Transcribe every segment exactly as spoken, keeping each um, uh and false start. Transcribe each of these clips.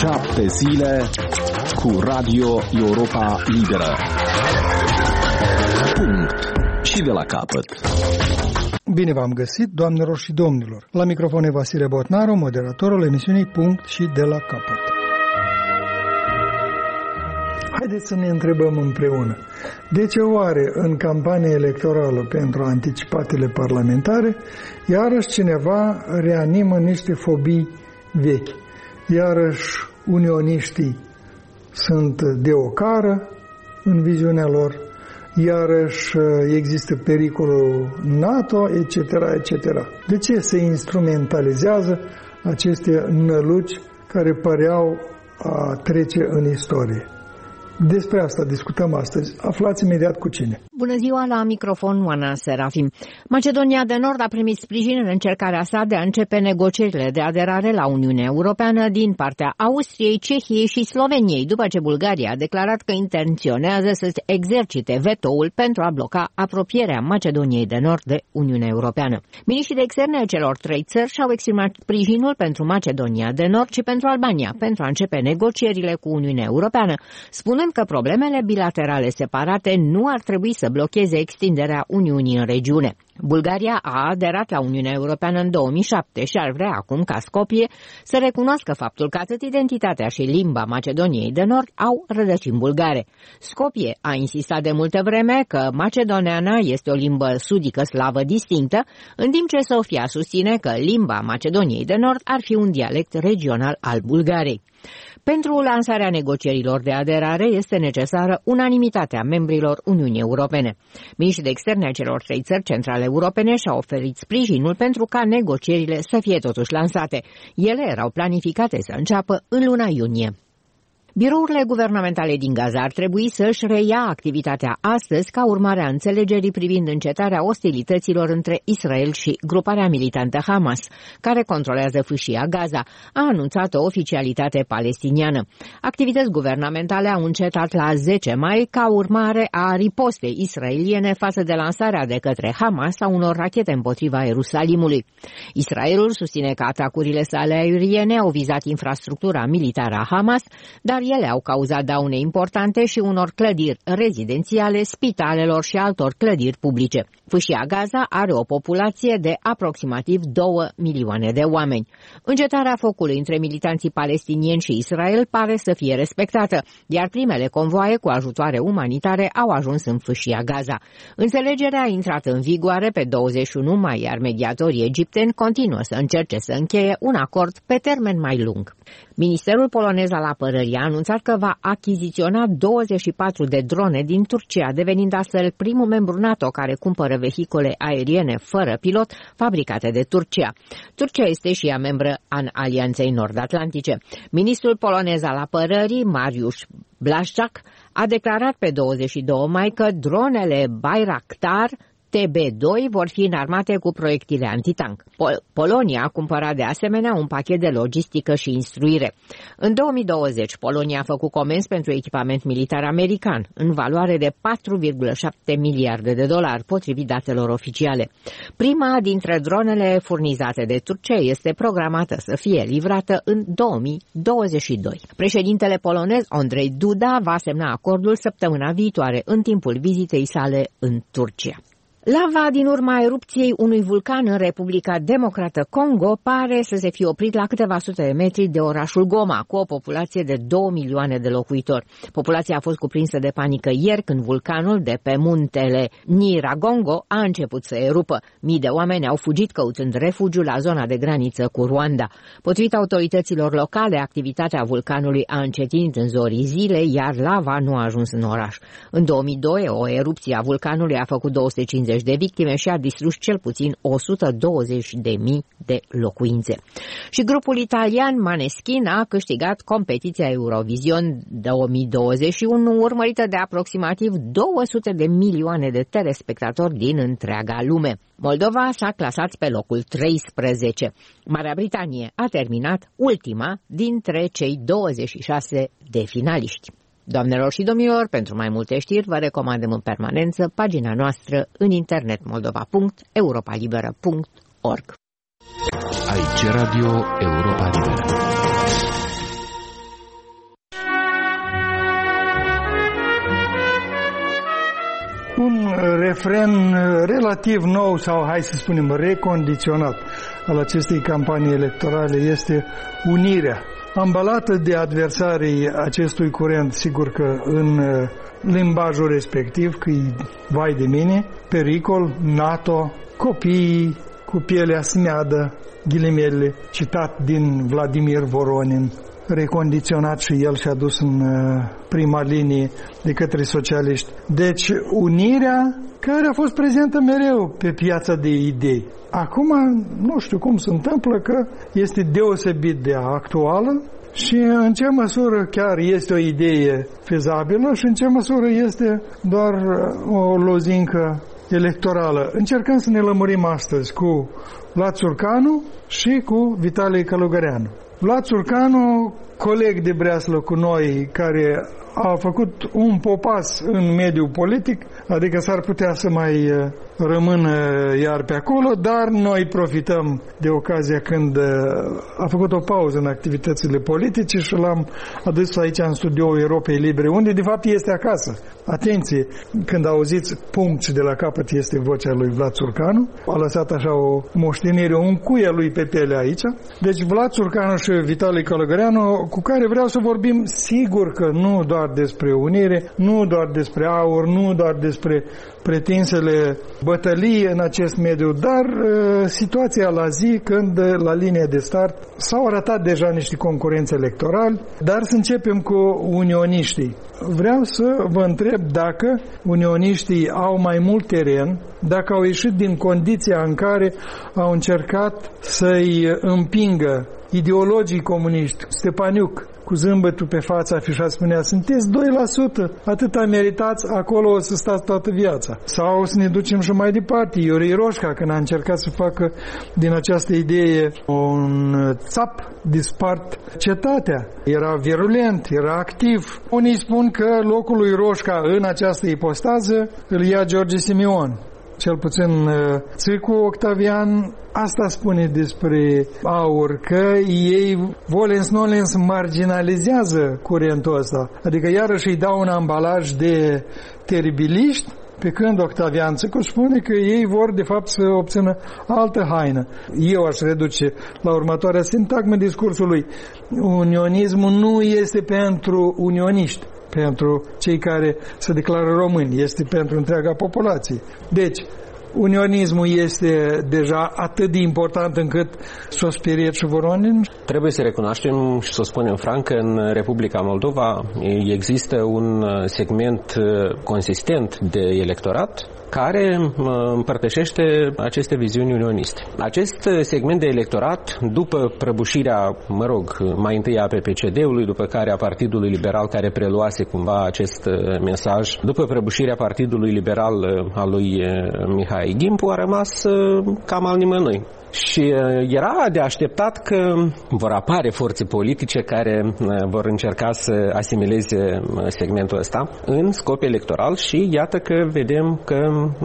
Șapte zile cu Radio Europa Liberă. Punct. Și de la capăt. Bine v-am găsit, doamnelor și domnilor. La microfon e Vasile Botnaru, moderatorul emisiunii Punct și de la capăt. Haideți să ne întrebăm împreună. De ce oare în campania electorală pentru anticipatele parlamentare, iarăși cineva reanimă niște fobii vechi? Iarăși unioniștii sunt de ocară în viziunea lor, iarăși există pericolul NATO, et cetera, et cetera. De ce se instrumentalizează aceste năluci care păreau a trece în istorie? Despre asta discutăm astăzi. Aflați imediat cu cine. Bună ziua, la microfon Oana Serafim. Macedonia de Nord a primit sprijin în încercarea sa de a începe negocierile de aderare la Uniunea Europeană din partea Austriei, Cehiei și Sloveniei, după ce Bulgaria a declarat că intenționează să exercite vetoul pentru a bloca apropierea Macedoniei de Nord de Uniunea Europeană. Miniștrii de externe ai celor trei țări și-au exprimat sprijinul pentru Macedonia de Nord și pentru Albania pentru a începe negocierile cu Uniunea Europeană, spunând că problemele bilaterale separate nu ar trebui să blocheze extinderea Uniunii în regiune. Bulgaria a aderat la Uniunea Europeană în două mii șapte și ar vrea acum ca Skopje să recunoască faptul că atât identitatea și limba Macedoniei de Nord au rădăcini bulgare. Skopje a insistat de multă vreme că macedoneana este o limbă sudică slavă distinctă, în timp ce Sofia susține că limba Macedoniei de Nord ar fi un dialect regional al Bulgariei. Pentru lansarea negocierilor de aderare este necesară unanimitatea membrilor Uniunii Europene. Miniștrii de externe ai celor trei țări centrale europene și-au oferit sprijinul pentru ca negocierile să fie totuși lansate. Ele erau planificate să înceapă în luna iunie. Birourile guvernamentale din Gaza ar trebui să își reia activitatea astăzi ca urmare a înțelegerii privind încetarea ostilităților între Israel și gruparea militantă Hamas, care controlează fâșia Gaza, a anunțat o oficialitate palestiniană. Activități guvernamentale au încetat la zece mai ca urmare a ripostei israeliene față de lansarea de către Hamas a unor rachete împotriva Ierusalimului. Israelul susține că atacurile sale aeriene au vizat infrastructura militară a Hamas, dar ele au cauzat daune importante și unor clădiri rezidențiale, spitalelor și altor clădiri publice. Fâșia Gaza are o populație de aproximativ două milioane de oameni. Încetarea focului între militanții palestinieni și Israel pare să fie respectată, iar primele convoaie cu ajutoare umanitare au ajuns în Fâșia Gaza. Înțelegerea a intrat în vigoare pe douăzeci și unu mai, iar mediatorii egipteni continuă să încerce să încheie un acord pe termen mai lung. Ministerul polonez al apărării a anunțat că va achiziționa douăzeci și patru de drone din Turcia, devenind astfel primul membru NATO care cumpără vehicule aeriene fără pilot fabricate de Turcia. Turcia este și ea membră în Alianței Nord-Atlantice. Ministrul polonez al apărării, Mariusz Blaszczak, a declarat pe douăzeci și doi mai că dronele Bayraktar T B doi vor fi înarmate cu proiectile antitank. Pol- Polonia a cumpărat de asemenea un pachet de logistică și instruire. În două mii douăzeci, Polonia a făcut comenzi pentru echipament militar american, în valoare de patru virgulă șapte miliarde de dolari, potrivit datelor oficiale. Prima dintre dronele furnizate de Turcia este programată să fie livrată în două mii douăzeci și doi. Președintele polonez Andrzej Duda va semna acordul săptămâna viitoare, în timpul vizitei sale în Turcia. Lava din urma erupției unui vulcan în Republica Democrată Congo pare să se fie oprit la câteva sute de metri de orașul Goma, cu o populație de două milioane de locuitori. Populația a fost cuprinsă de panică ieri când vulcanul de pe muntele Nyiragongo a început să erupă. Mii de oameni au fugit căutând refugiu la zona de graniță cu Rwanda. Potrivit autorităților locale, activitatea vulcanului a încetinit în zorii zilei, iar lava nu a ajuns în oraș. În două mii doi, o erupție a vulcanului a făcut două sute cincizeci de victime și a distrus cel puțin o sută douăzeci de mii de locuințe. Și grupul italian Maneskin a câștigat competiția Eurovision două mii douăzeci și unu, urmărită de aproximativ două sute de milioane de telespectatori din întreaga lume. Moldova s-a clasat pe locul treisprezece. Marea Britanie a terminat ultima dintre cei douăzeci și șase de finaliști. Doamnelor și domnilor, pentru mai multe știri vă recomandăm în permanență pagina noastră în internet moldova punct europa liberă punct org. Aici Radio Europa Liberă. refren relativ nou sau, hai să spunem, recondiționat al acestei campanii electorale este unirea. Ambalată de adversarii acestui curent, sigur că în limbajul respectiv, că vai de mine, pericol, NATO, copiii cu pielea smeadă, ghilimele, citat din Vladimir Voronin, recondiționat și el și-a dus în prima linie de către socialiști. Deci unirea care a fost prezentă mereu pe piața de idei. Acum nu știu cum se întâmplă că este deosebit de actuală și în ce măsură chiar este o idee fezabilă și în ce măsură este doar o lozincă electorală. Încercăm să ne lămurim astăzi cu Vlad Țurcanu și cu Vitalie Călugăreanu. Vlad Țurcanu, coleg de breaslă cu noi, care a făcut un popas în mediul politic, adică s-ar putea să mai rămână iar pe acolo, dar noi profităm de ocazia când a făcut o pauză în activitățile politice și l-am adus aici în studioul Europei Libere, unde de fapt este acasă. Atenție, când auziți punct de la capăt este vocea lui Vlad Țurcanu, a lăsat așa o moștenire, un cuie lui pe piele aici. Deci Vlad Țurcanu și Vitalie Călugăreanu, cu care vreau să vorbim, sigur că nu doar despre unire, nu doar despre aur, nu doar despre pretinsele bătălie în acest mediu, dar uh, situația la zi, când la linia de start s-au arătat deja niște concurenți electorali, dar să începem cu unioniștii. Vreau să vă întreb dacă unioniștii au mai mult teren, dacă au ieșit din condiția în care au încercat să-i împingă ideologii comuniști. Stepaniuc, cu zâmbătul pe față afișat, spunea: sunteți doi la sută, atâta meritați, acolo o să stați toată viața. Sau să ne ducem și mai departe, Iurie Roșca, când a încercat să facă din această idee un țap dispart cetatea. Era virulent, era activ. Unii spun că locul lui Roșca în această ipostază îl ia George Simion. Cel puțin Țicu Octavian asta spune despre aur, că ei volens-nolens marginalizează curentul ăsta. Adică iarăși îi dau un ambalaj de teribiliști, pe când Octavian Țicu spune că ei vor de fapt să obțină altă haină. Eu aș reduce la următoarea sintagmă discursului: unionismul nu este pentru unioniști, pentru cei care se declară români, este pentru întreaga populație. Deci, unionismul este deja atât de important încât s-o speriet și Voronin? Trebuie să recunoaștem și să spunem franc că în Republica Moldova există un segment consistent de electorat care împărtășește aceste viziuni unioniste. Acest segment de electorat, după prăbușirea, mă rog, mai întâi a P P C D-ului, după care a Partidului Liberal, care preluase cumva acest mesaj, după prăbușirea Partidului Liberal al lui Mihai Gimpu, a rămas cam al nimănui. Și era de așteptat că vor apare forțe politice care vor încerca să asimileze segmentul ăsta în scop electoral și iată că vedem că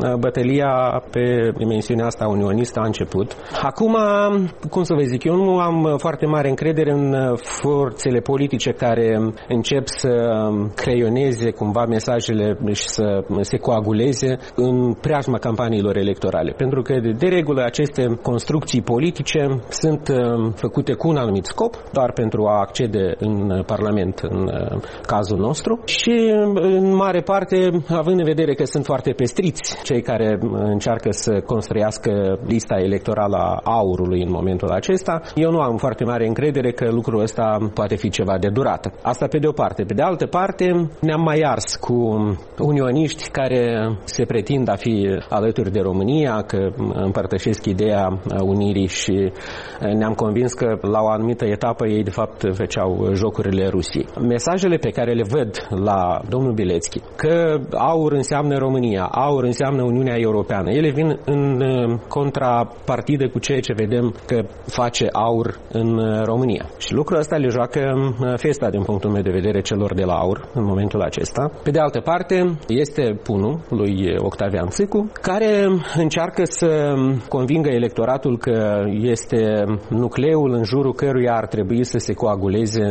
bătălia pe dimensiunea asta unionistă a început. Acum, cum să vă zic, eu nu am foarte mare încredere în forțele politice care încep să creioneze cumva mesajele și să se coaguleze în preajma campaniilor electorale. Pentru că de regulă aceste construcții politice sunt făcute cu un anumit scop, doar pentru a accede în Parlament în cazul nostru și în mare parte, având în vedere că sunt foarte pestriți cei care încearcă să construiască lista electorală a aurului în momentul acesta, eu nu am foarte mare încredere că lucrul ăsta poate fi ceva de durată. Asta pe de o parte. Pe de altă parte, ne-am mai ars cu unioniști care se pretind a fi alături de România, că împărtășesc ideea unirii și ne-am convins că la o anumită etapă ei de fapt făceau jocurile Rusiei. Mesajele pe care le văd la domnul Bilețchi, că aur înseamnă România, aur înseamnă Uniunea Europeană, ele vin în contrapartidă cu ceea ce vedem că face aur în România. Și lucrul ăsta le joacă festa din punctul meu de vedere celor de la aur în momentul acesta. Pe de altă parte este punul lui Octavian Țicu, care încearcă să convingă electoratul că este nucleul în jurul căruia ar trebui să se coaguleze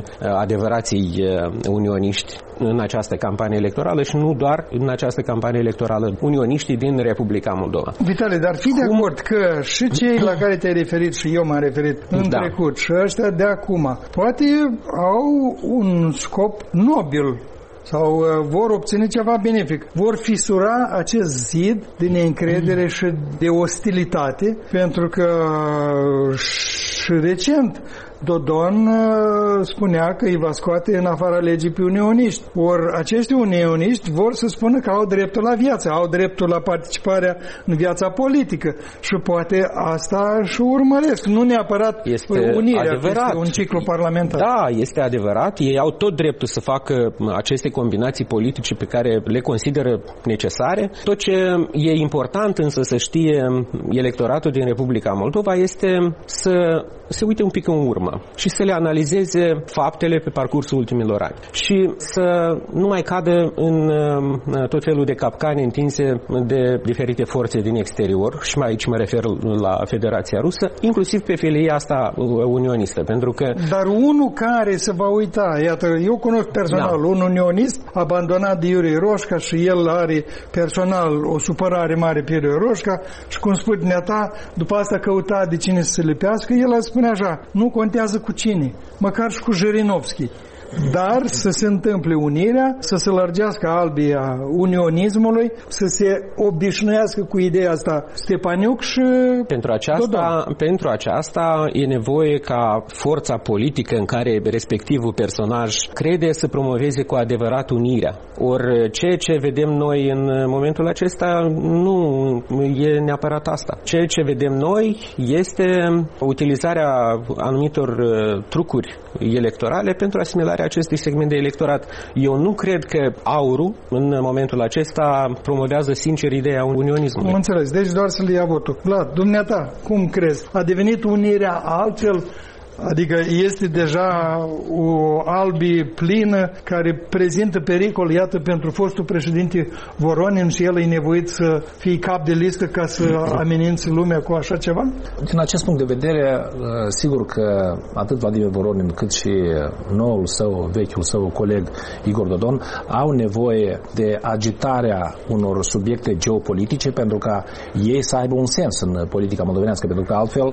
adevărații unioniști în această campanie electorală și nu doar în această campanie electorală. Unioniști unioniștii din Republica Moldova. Vitale, dar fi de Cum? acord că și cei la care te-ai referit și eu m-am referit în Da. trecut și ăștia de acum, poate au un scop nobil sau uh, vor obține ceva benefic. Vor fisura acest zid de neîncredere și de ostilitate, pentru că uh, și recent Dodon uh, spunea că îi va scoate în afara legii pe unioniști. Ori acești unioniști vor să spună că au dreptul la viață, au dreptul la participarea în viața politică și poate asta și urmăresc, nu neapărat Este unirea, adevărat. este un ciclu parlamentar. Da, este adevărat. Ei au tot dreptul să facă aceste combinații politice pe care le consideră necesare. Tot ce e important însă să știe electoratul din Republica Moldova este să se uite un pic în urmă și să le analizeze faptele pe parcursul ultimilor ani și să nu mai cadă în tot felul de capcane întinse de diferite forțe din exterior, și mai aici mă refer la Federația Rusă, inclusiv pe felia asta unionistă, pentru că... Dar unul care se va uita, iată, eu cunosc personal da. un unionist abandonat de Iurie Roșca și el are personal o supărare mare pe Iurie Roșca și cum spui dumneata, după asta căuta de cine să se lipească, el a spune așa, nu contează cu cine, măcar și cu Jirinovski. Dar să se întâmple unirea, să se lărgească albia unionismului, să se obișnuiască cu ideea asta Stepaniuc și pentru aceasta, pentru aceasta e nevoie ca forța politică în care respectivul personaj crede să promoveze cu adevărat unirea. Ori ceea ce vedem noi în momentul acesta nu e neapărat asta. Ceea ce vedem noi este utilizarea anumitor trucuri electorale pentru asimilarea acestui segment de electorat. Eu nu cred că aurul în momentul acesta promovează sincer ideea unionismului. Am înțeles, deci doar să-l ia votul. Vlad, dumneata, cum crezi? A devenit unirea altfel? Adică este deja o albie plină care prezintă pericol, iată, pentru fostul președinte Voronin și el e nevoit să fie cap de listă ca să amenințe lumea cu așa ceva? Din acest punct de vedere, sigur că atât Vladimir Voronin cât și noul său, vechiul său coleg Igor Dodon au nevoie de agitarea unor subiecte geopolitice pentru ca ei să aibă un sens în politica moldovenească, pentru că altfel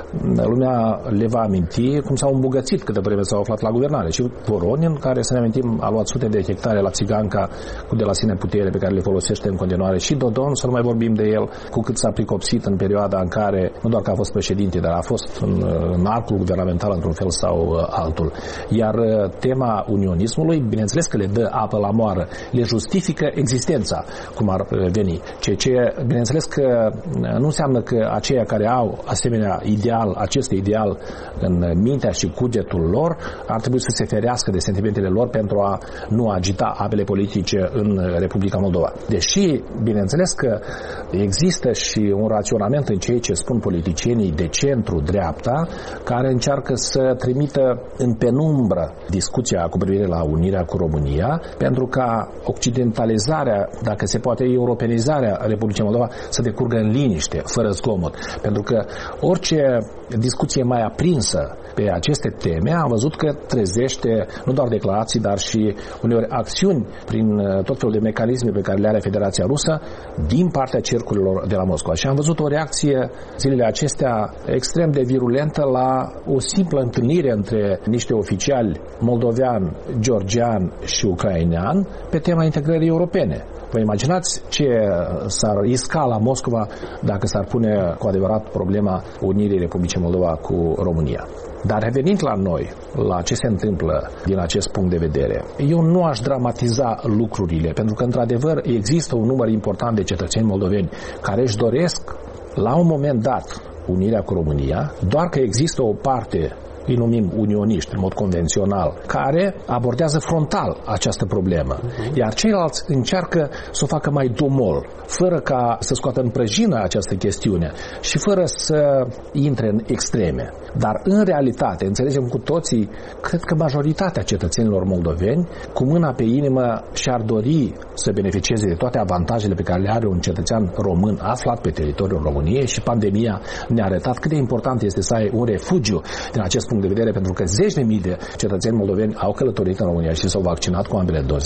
lumea le va aminti cum s-au îmbogățit câte vreme s-au aflat la guvernare. Și Voronin, care, să ne amintim, a luat sute de hectare la Țiganca cu de la sine putere pe care le folosește în continuare, și Dodon, să nu mai vorbim de el, cu cât s-a pricopsit în perioada în care, nu doar că a fost președinte, dar a fost în, în arcul guvernamental într-un fel sau altul. Iar tema unionismului, bineînțeles că le dă apă la moară, le justifică existența, cum ar veni. Ceea ce, bineînțeles că nu înseamnă că aceia care au asemenea ideal, acest ideal în mintea și cugetul lor, ar trebui să se ferească de sentimentele lor pentru a nu agita apele politice în Republica Moldova. Deși, bineînțeles că există și un raționament în ceea ce spun politicienii de centru-dreapta, care încearcă să trimită în penumbră discuția cu privire la unirea cu România, pentru ca occidentalizarea, dacă se poate europenizarea Republicii Moldova, să decurgă în liniște, fără zgomot. Pentru că orice discuție mai aprinsă pe aceste teme, am văzut că trezește nu doar declarații, dar și uneori acțiuni prin tot felul de mecanisme pe care le are Federația Rusă din partea cercurilor de la Moscova. Și am văzut o reacție zilele acestea extrem de virulentă la o simplă întâlnire între niște oficiali moldovean, georgian și ucrainean pe tema integrării europene. Vă imaginați ce s-ar isca la Moscova dacă s-ar pune cu adevărat problema unirii Republicii Moldova cu România. Dar revenind la noi, la ce se întâmplă din acest punct de vedere, eu nu aș dramatiza lucrurile, pentru că într-adevăr există un număr important de cetățeni moldoveni care își doresc la un moment dat unirea cu România, doar că există o parte, îi numim unioniști în mod convențional, care abordează frontal această problemă. Iar ceilalți încearcă să o facă mai domol, fără ca să scoată în prăjină această chestiune și fără să intre în extreme. Dar în realitate, înțelegem cu toții, cred că majoritatea cetățenilor moldoveni, cu mâna pe inimă, și-ar dori să beneficieze de toate avantajele pe care le are un cetățean român aflat pe teritoriul României, și pandemia ne-a arătat cât de important este să ai un refugiu din acest punct de vedere, pentru că zeci de mii de cetățeni moldoveni au călătorit în România și s-au vaccinat cu ambele doze.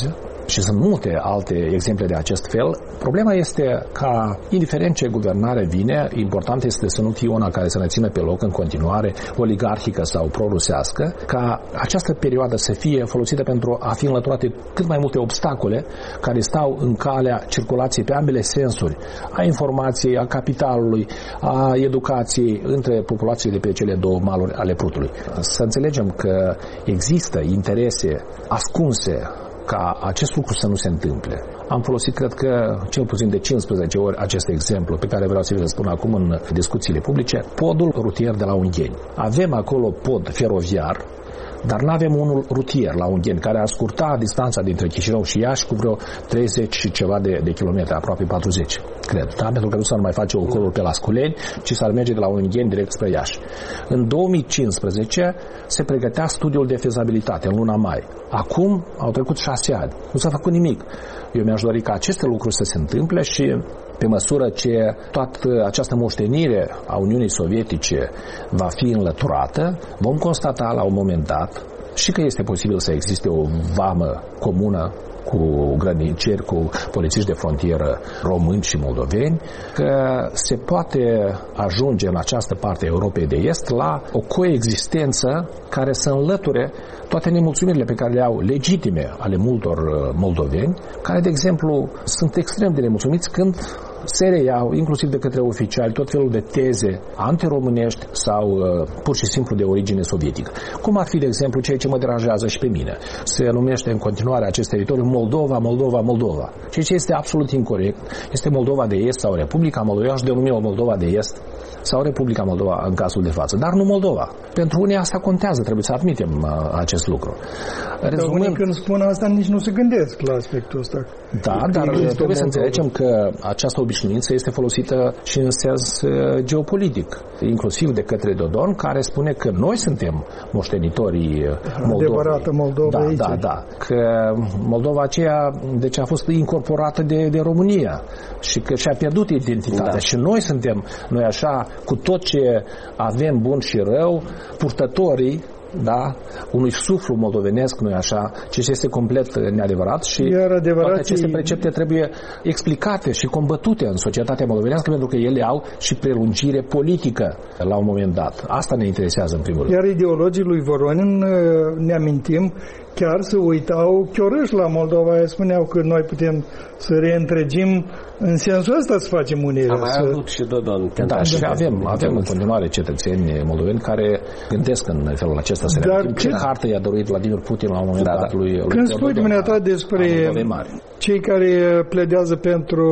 și sunt multe alte exemple de acest fel. Problema este ca, indiferent ce guvernare vine, important este să nu fie una care să ne țină pe loc în continuare, oligarhică sau pro-rusească, ca această perioadă să fie folosită pentru a fi înlăturate cât mai multe obstacole care stau în calea circulației pe ambele sensuri, a informației, a capitalului, a educației între populațiile de pe cele două maluri ale Prutului. Să înțelegem că există interese ascunse ca acest lucru să nu se întâmple. Am folosit, cred că, cel puțin de cincisprezece ori acest exemplu pe care vreau să vi-l spun acum în discuțiile publice, podul rutier de la Ungheni. Avem acolo pod feroviar, dar nu avem unul rutier la Ungheni, care ar scurta distanța dintre Chișinău și Iași cu vreo treizeci și ceva de, de kilometri, aproape patruzeci, cred. Da? Pentru că nu s-ar mai face ocolul pe la Sculeni, ci s-ar merge de la Ungheni direct spre Iași. În două mii cincisprezece se pregătea studiul de fezabilitate în luna mai. Acum au trecut șase ani. Nu s-a făcut nimic. Eu mi-aș dori ca aceste lucruri să se întâmple și pe măsură ce toată această moștenire a Uniunii Sovietice va fi înlăturată, vom constata la un moment dat și că este posibil să existe o vamă comună cu grăniceri, cu polițiști de frontieră români și moldoveni, că se poate ajunge în această parte a Europei de Est la o coexistență care să înlăture toate nemulțumirile pe care le au legitime ale multor moldoveni, care, de exemplu, sunt extrem de nemulțumiți când se reiau, inclusiv de către oficiali, tot felul de teze antiromânești sau uh, pur și simplu de origine sovietică. Cum ar fi, de exemplu, ceea ce mă deranjează și pe mine. Se numește în continuare acest teritoriu Moldova, Moldova, Moldova. Ceea ce este absolut incorect. Este Moldova de Est sau Republica Moldova. Eu aș denumi o Moldova de Est sau Republica Moldova în cazul de față, dar nu Moldova. Pentru unii asta contează, trebuie să admitem uh, acest lucru. Rezumând, dar unii când spun asta nici nu se gândesc la aspectul ăsta. Da, dar trebuie să înțelegem că această obișnuință este folosită și în sens uh, geopolitic, inclusiv de către Dodon, care spune că noi suntem moștenitorii Moldovei. Adevărată Moldova da, aici. Da, da, că Moldova aceea, deci a fost incorporată de, de România și că și-a pierdut identitatea. Da. Și noi suntem, noi așa, cu tot ce avem bun și rău, purtătorii, da, unui suflu moldovenesc, nu-i așa, ceea ce este complet neadevărat și toate aceste precepte trebuie explicate și combătute în societatea moldovenească, pentru că ele au și prelungire politică la un moment dat. Asta ne interesează în primul rând. Iar ideologii lui Voronin, ne amintim, chiar se uitau chiorâși la Moldova, spuneau că noi putem să reîntregim în sensul ăsta să facem unire. Am mai să... avut și Dodon. Da, și avem, avem în continuare cetățeni moldoveni care gândesc în felul acesta să reamintim ce hartă i-a dorit Vladimir Putin la un moment da, dat lui, lui Când spui dumneata despre cei care pledează pentru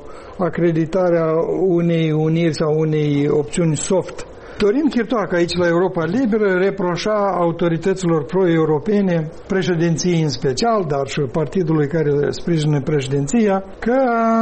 acreditarea unei uniri sau unei opțiuni soft, Dorin Chirtoacă, aici la Europa Liberă, reproșa autorităților pro-europene, președinției în special, dar și partidului care sprijină președinția, că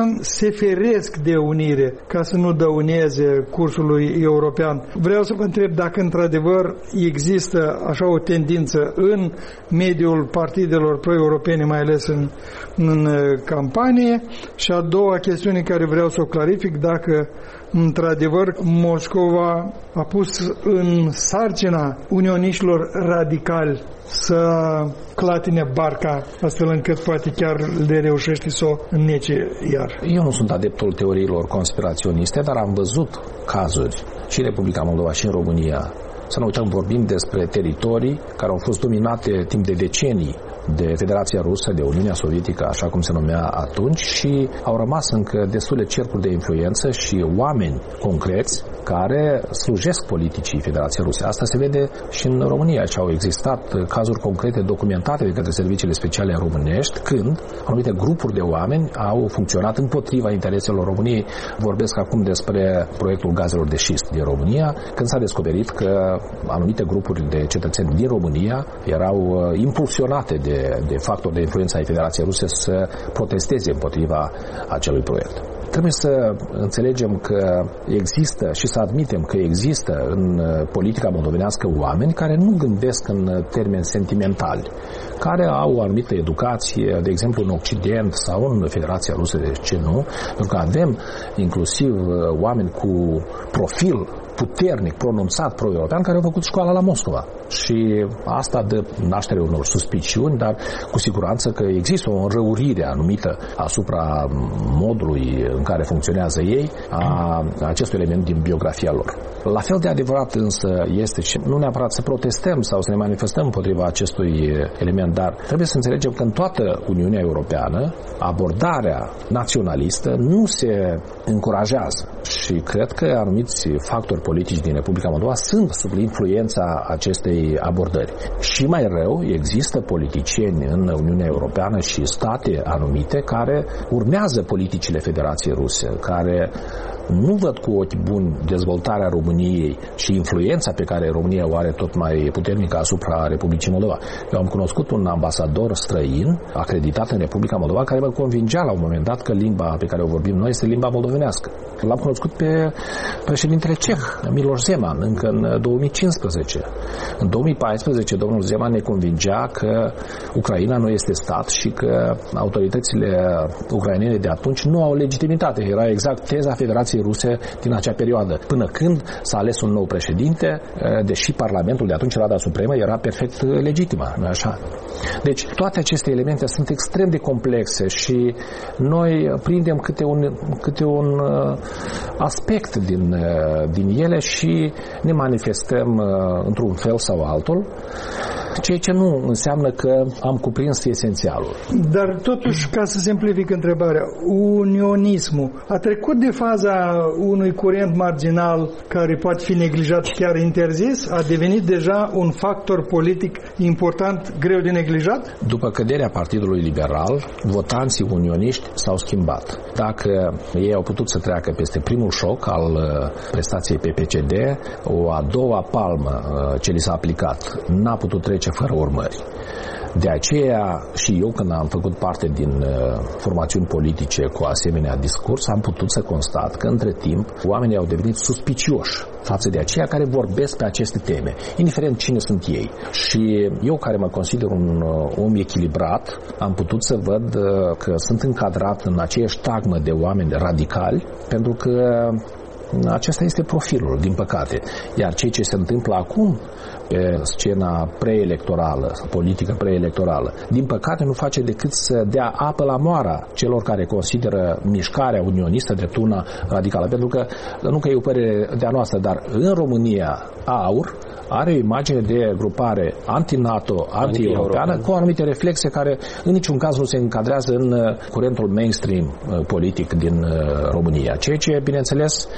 se feresc de unire ca să nu dăuneze cursului european. Vreau să vă întreb dacă într-adevăr există așa o tendință în mediul partidelor pro-europene, mai ales în, în campanie. Și a doua chestiune care vreau să o clarific, dacă într-adevăr Moscova a pus în sarcina unioniștilor radicali să clatine barca, astfel încât poate chiar le reușește să o înnece iar. Eu nu sunt adeptul teoriilor conspiraționiste, dar am văzut cazuri și în Republica Moldova și în România. Să nu uităm, vorbim despre teritorii care au fost dominate timp de decenii de Federația Rusă, de Uniunea Sovietică, așa cum se numea atunci, și au rămas încă destule cercuri de influență și oameni concreți care slujesc politicii Federației Ruse. Asta se vede și în România, și au existat cazuri concrete documentate de către serviciile speciale românești, când anumite grupuri de oameni au funcționat împotriva intereselor României. Vorbesc acum despre proiectul gazelor de șist din România, când s-a descoperit că anumite grupuri de cetățeni din România erau impulsionate de de factori de influență ai Federației Ruse să protesteze împotriva acelui proiect. Trebuie să înțelegem că există și să admitem că există în politica moldovenească oameni care nu gândesc în termeni sentimentali, care au o anumită educație, de exemplu în Occident sau în Federația Rusă, de ce nu, pentru că avem inclusiv oameni cu profil puternic, pronunțat pro-european, care au făcut școala la Moscova. Și asta dă naștere unor suspiciuni, dar cu siguranță că există o înrăurire anumită asupra modului în care funcționează ei, a acestui element din biografia lor. La fel de adevărat însă este și nu neapărat să protestăm sau să ne manifestăm împotriva acestui element, dar trebuie să înțelegem că în toată Uniunea Europeană abordarea naționalistă nu se încurajează și cred că anumiți factori politici din Republica Moldova sunt sub influența acestei abordări. Și mai rău, există politicieni în Uniunea Europeană și state anumite care urmează politicile Federației Ruse, care nu văd cu ochi buni dezvoltarea României și influența pe care România o are tot mai puternică asupra Republicii Moldova. Eu am cunoscut un ambasador străin acreditat în Republica Moldova care mă convingea la un moment dat că limba pe care o vorbim noi este limba moldovenească. L-am cunoscut pe președintele ceh, Miloš Zeman, încă în două mii cincisprezece. În două mii paisprezece, domnul Zeman ne convingea că Ucraina nu este stat și că autoritățile ucrainene de atunci nu au legitimitate. Era exact teza Federației Ruse din acea perioadă, până când s-a ales un nou președinte, deși Parlamentul de atunci, Rada Supremă, era perfect legitimă, nu așa? Deci toate aceste elemente sunt extrem de complexe și noi prindem câte un, câte un aspect din, din ele și ne manifestăm într-un fel sau altul, ceea ce nu înseamnă că am cuprins esențialul. Dar totuși, ca să simplific întrebarea, unionismul a trecut de faza unui curent marginal care poate fi neglijat și chiar interzis? A devenit deja un factor politic important, greu de neglijat? După căderea Partidului Liberal, votanții unioniști s-au schimbat. Dacă ei au putut să treacă peste primul șoc al prestației pe P C D, o a doua palmă ce li s-a aplicat n-a putut trece fără urmări. De aceea și eu, când am făcut parte din uh, formațiuni politice cu asemenea discurs, am putut să constat că între timp oamenii au devenit suspicioși față de aceia care vorbesc pe aceste teme, indiferent cine sunt ei. Și eu, care mă consider un uh, om echilibrat, am putut să văd uh, că sunt încadrat în aceeași tagmă de oameni radicali, pentru că acesta este profilul, din păcate. Iar ceea ce se întâmplă acum pe scena preelectorală, politică preelectorală, din păcate nu face decât să dea apă la moara celor care consideră mișcarea unionistă drept una radicală. Pentru că, nu că e o părere de-a noastră, dar în România AUR are o imagine de grupare anti-NATO, anti-europeană, cu anumite reflexe care în niciun caz nu se încadrează în curentul mainstream politic din România. Ceea ce, bineînțeles,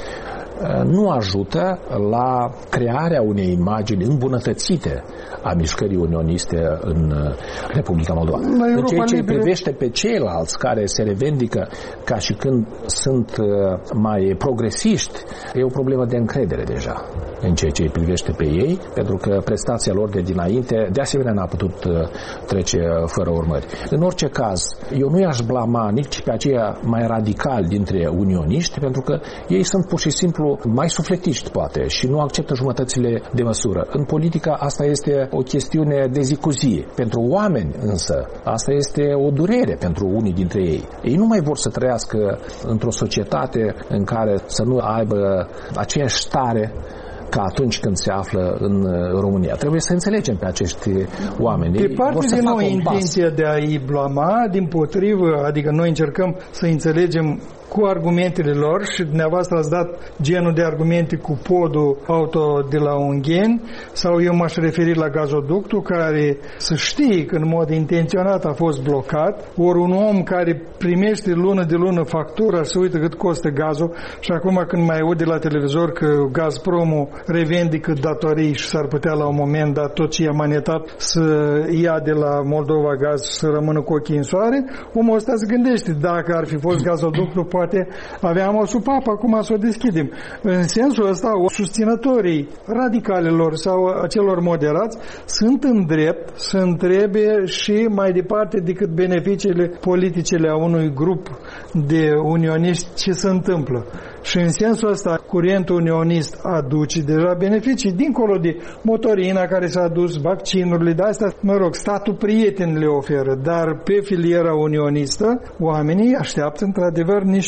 nu ajută la crearea unei imagini îmbunătățite a mișcării unioniste în Republica Moldova. În ceea ce privește pe ceilalți care se revendică ca și când sunt mai progresiști, e o problemă de încredere deja în ceea ce îi privește pe ei, pentru că prestația lor de dinainte de asemenea n-a putut trece fără urmări. În orice caz, eu nu i-aș blama nici pe aceia mai radicali dintre unioniști, pentru că ei sunt pur și simplu mai sufletiști, poate, și nu acceptă jumătățile de măsură. În politica asta este o chestiune de zi cu zi. Pentru oameni, însă, asta este o durere pentru unii dintre ei. Ei nu mai vor să trăiască într-o societate în care să nu aibă aceeași stare ca atunci când se află în România. Trebuie să înțelegem pe acești oameni. Departe de noi intenția de a-i blama, dimpotrivă, adică noi încercăm să înțelegem cu argumentele lor și dumneavoastră ați dat genul de argumente cu podul auto de la Ungheni, sau eu m-aș referi la gazoductul care să știe că în mod intenționat a fost blocat, ori un om care primește lună de lună factura și se uită cât costă gazul și acum când mai aude la televizor că Gazpromul revendică datorii și s-ar putea la un moment dat tot ce i-a manetat să ia de la Moldova Gaz și să rămână cu ochii în soare, omul ăsta se gândește, dacă ar fi fost gazoductul, poate aveam o supapă, acum să o deschidem. În sensul ăsta, susținătorii radicalilor sau acelor moderați sunt în drept să întrebe și mai departe decât beneficiile politicele a unui grup de unioniști ce se întâmplă. Și în sensul ăsta, curentul unionist aduce deja beneficii, dincolo de motorina care s-a adus, vaccinurile, de astea, mă rog, statul prieten le oferă, dar pe filiera unionistă, oamenii așteaptă într-adevăr niște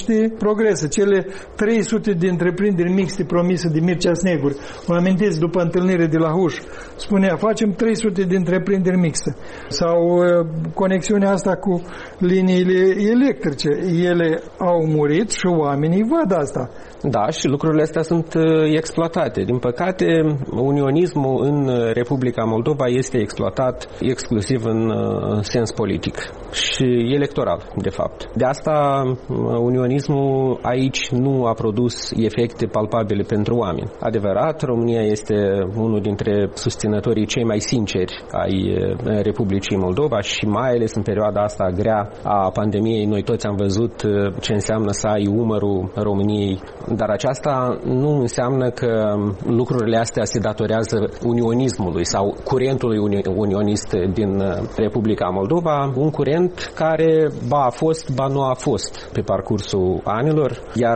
niște progrese. Cele trei sute de întreprinderi mixte promise de Mircea Snegur, vă amintiți, după întâlnire de la Huș, spunea, facem trei sute de întreprinderi mixte. Sau uh, conexiunea asta cu liniile electrice. Ele au murit și oamenii văd asta. Da, și lucrurile astea sunt exploatate. Din păcate, unionismul în Republica Moldova este exploatat exclusiv în sens politic și electoral, de fapt. De asta, unionismul aici nu a produs efecte palpabile pentru oameni. Adevărat, România este unul dintre susținătorii cei mai sinceri ai Republicii Moldova și mai ales în perioada asta grea a pandemiei, noi toți am văzut ce înseamnă să ai umărul României. Dar aceasta nu înseamnă că lucrurile astea se datorează unionismului sau curentului uni- unionist din Republica Moldova, un curent care ba a fost, ba nu a fost pe parcursul anilor, iar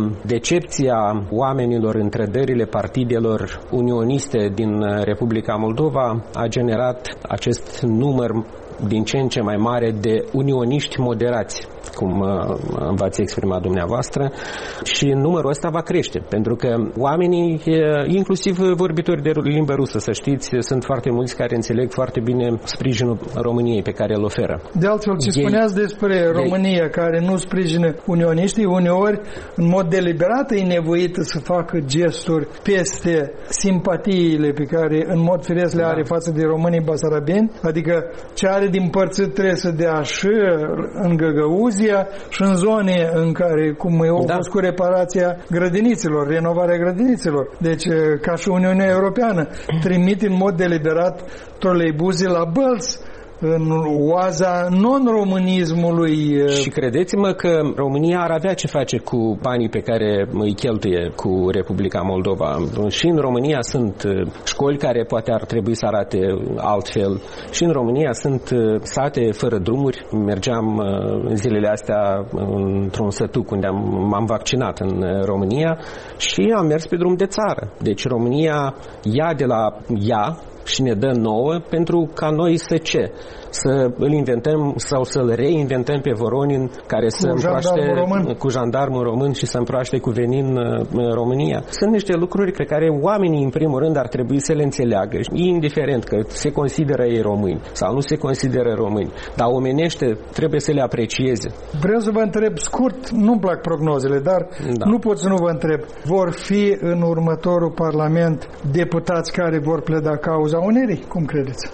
decepția oamenilor în trădările partidelor unioniste din Republica Moldova a generat acest număr din ce în ce mai mare de unioniști moderați, cum v-ați exprimat dumneavoastră, și numărul ăsta va crește, pentru că oamenii, inclusiv vorbitori de limbă rusă, să știți, sunt foarte mulți care înțeleg foarte bine sprijinul României pe care îl oferă. De altfel, ce Ei, spuneați despre România, ei, care nu sprijină unioniștii, uneori, în mod deliberat, e nevoită să facă gesturi peste simpatiile pe care, în mod firesc, le are da. față de românii basarabeni, adică ce are din părțit trebuie să dea și în Găgăuzia și în zone în care, cum e o da. fost cu reparația grădiniților, renovarea grădiniților. Deci, ca și Uniunea Europeană, trimite în mod deliberat troleibuze la Bălți, în oaza non-românismului. Și credeți-mă că România ar avea ce face cu banii pe care îi cheltuie cu Republica Moldova. Și în România sunt școli care poate ar trebui să arate altfel. Și în România sunt sate fără drumuri. Mergeam zilele astea într-un sătuc unde am, m-am vaccinat în România și am mers pe drum de țară. Deci România ia de la ea și ne dă nouă pentru ca noi să ce? Să îl inventăm sau să-l reinventăm pe Voronin care cu să împroaște român. cu jandarmul român și să împroaște cu venin în România. Sunt niște lucruri pe care oamenii în primul rând ar trebui să le înțeleagă, indiferent că se consideră ei români sau nu se consideră români, dar omenește trebuie să le aprecieze. Vreau să vă întreb scurt, nu-mi plac prognozele, dar da. nu pot să nu vă întreb. Vor fi în următorul Parlament deputați care vor pleda cauza unirii? Cum credeți?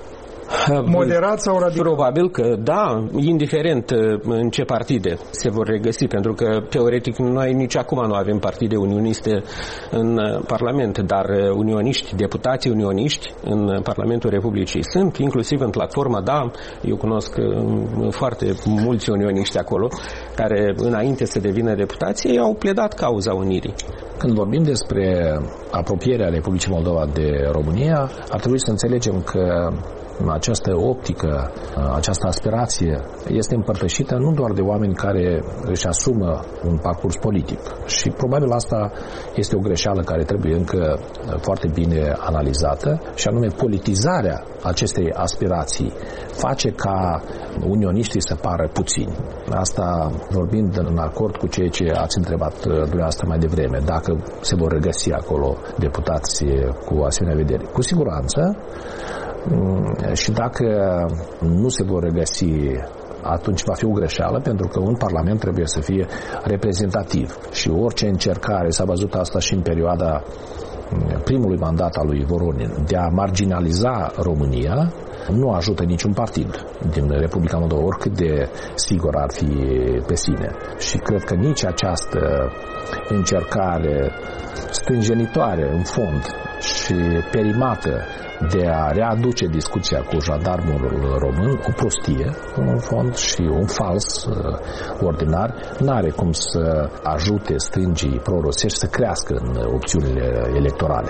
Moderat sau radical? Probabil că da, indiferent în ce partide se vor regăsi, pentru că teoretic noi nici acum nu avem partide unioniste în Parlament, dar unioniști, deputații unioniști în Parlamentul Republicii sunt, inclusiv în platformă, da, eu cunosc foarte mulți unioniști acolo, care înainte să devină deputați, ei au pledat cauza unirii. Când vorbim despre apropierea Republicii Moldova de România, ar trebui să înțelegem că această optică, această aspirație este împărtășită nu doar de oameni care își asumă un parcurs politic. Și probabil asta este o greșeală care trebuie încă foarte bine analizată, și anume politizarea acestei aspirații face ca unioniștii să pară puțini. Asta vorbind în acord cu ceea ce ați întrebat dumneavoastră mai devreme, dacă se vor regăsi acolo deputați cu asemenea vedere. Cu siguranță. Și dacă nu se vor regăsi, atunci va fi o greșeală, pentru că un parlament trebuie să fie reprezentativ. Și orice încercare, s-a văzut asta și în perioada primului mandat al lui Voronin, de a marginaliza România, nu ajută niciun partid din Republica Moldova, oricât de sigur ar fi pe sine. Și cred că nici această încercare stânjenitoare în fond și perimată de a readuce discuția cu jandarmul român, o prostie în fond și un fals uh, ordinar, n-are cum să ajute stângii pro-rusești să crească în opțiunile electorale.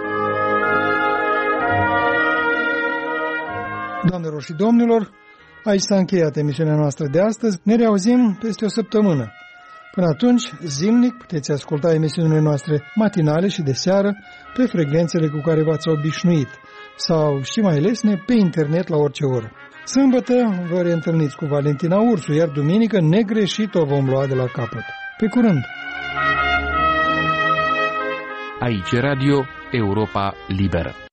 Doamnelor și domnilor, aici s-a încheiat emisiunea noastră de astăzi. Ne reauzim peste o săptămână. Până atunci, zilnic puteți asculta emisiunile noastre matinale și de seară pe frecvențele cu care v-ați obișnuit sau, și mai lesne, pe internet la orice oră. Sâmbătă vă reîntâlniți cu Valentina Ursu, iar duminică negreșit o vom lua de la capăt. Pe curând! Aici Radio Europa Liberă.